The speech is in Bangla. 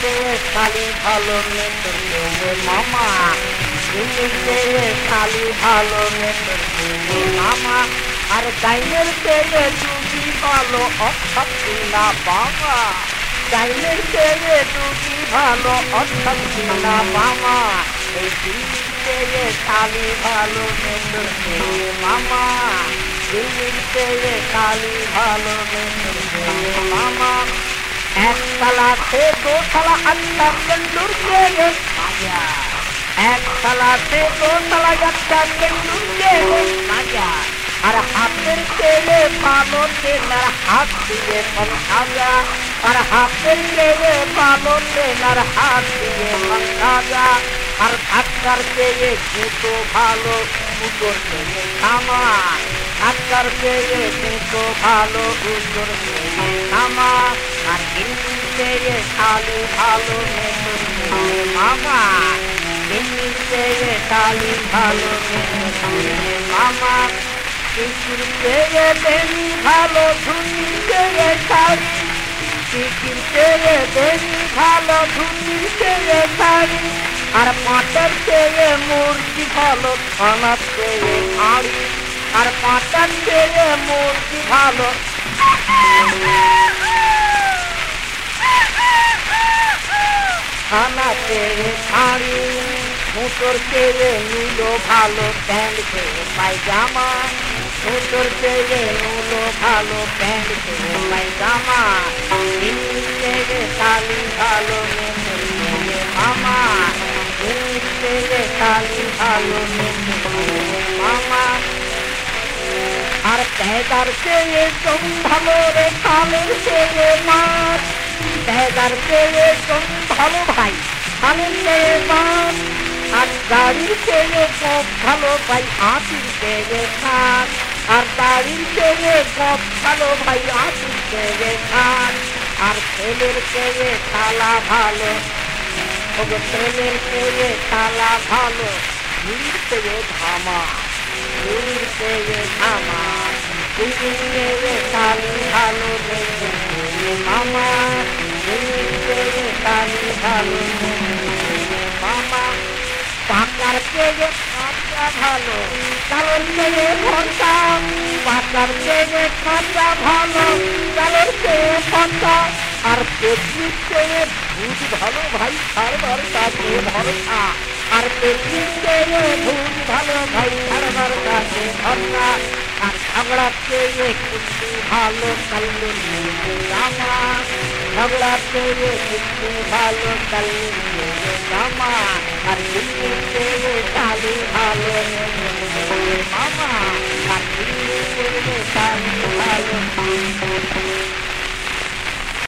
খালি ভালো মেতর মামা, দিল্লিতে খালি ভালো মেতর মামা, আর ডাইনের তেলে দুটি ভালো অর্থাৎ না বাবা, ডাইনের তেলে দুটি ভালো অর্থাৎ না মামা, এই দিল্লিতে খালি ভালো মেতর মামা, দিল্লিতে খালি ভালো মেতর মামা, একতলাতে দোতলা আল্লাহ কল্লুর গেলে মাজা, একতলাতে দোতলা একটা কল্লুর গেলে মাজা, আর হাতের তেলে ভালো তেলার হাত দিয়ে পঞ্চাজা, আর হাতের তেলে ভালো তেলার হাত দিয়ে পঞ্চাজা, আর ধাক্কার তেলে জুতো ভালো উত্তর তেলে থামা, ধাক্কার তেলে জুতো ভালো উত্তর তেলে থামা, আর দিল্লিতে খালি ভালো মেতর মামা, দিল্লিতে খালি ভালো মেতর মামা, টিকিরতে দেনি ভালো ধুনিতে শাড়ি, টিকিরতে দেনি ভালো ধুনিতে শাড়ি, আর পাটের চেয়ে মুরগি ভালো খানার চেয়ে হাঁড়ি, আর পাটের চেয়ে মুরগি ভালো খানা চেয়ে হাঁড়ি, মুটোর চেয়ে নুলো ভালো প্যান্ট চেয়ে পায়জামা, মুটোর চেয়ে নুলো ভালো প্যান্ট চেয়ে পায়জামা, দিল্লি চেয়ে কালি ভালো মেতর মামা, দিল্লি চেয়ে কালি ভালো মেতর মামা, আর পেদার চেয়ে জম ভালো রে খালের চেয়ে মাছ, পেদার চেয়ে জম ভালো ভাই খালের চেয়ে মাছ, আর গাড়ির চেয়ে কম ভালো ভাই হাতির চেয়ে খান, আর গাড়ির চেয়ে কম ভালো ভাই হাতির চেয়ে খান, আর ছেলের চেয়ে থালা ভালো, ছেলের চেয়ে থালা ভালো, ঝুড়ির চেয়ে ধামা, ঝুড়ির চেয়ে ধামা, দিল্লির খালি ভালো মামা, দিল্লির খালি ভালো মামা, পাকার চেয়ে কাঁচা ভালো, কালোর চেয়ে ভর্তা, পাকার চেয়ে কাঁচা ভালো, কালোর চেয়ে ভর্তা, আর পেটনির চেয়ে ভূত ভালো ভাই ছাড়বার কাছে ভরসা, আর পেটনির চেয়ে ভূত ভালো ভাই ছাড়বার কাছে ভরসা, আর ঝগড়ার চেয়ে কুন্দি ভালো কাল্লুর জামা, ঝগড়ার চেয়ে কুন্দি ভালো কাল্লুর জামা, আর দিল্লির চেয়ে কালি ভালো মামা, আর দিল্লির চেয়ে কালি ভালো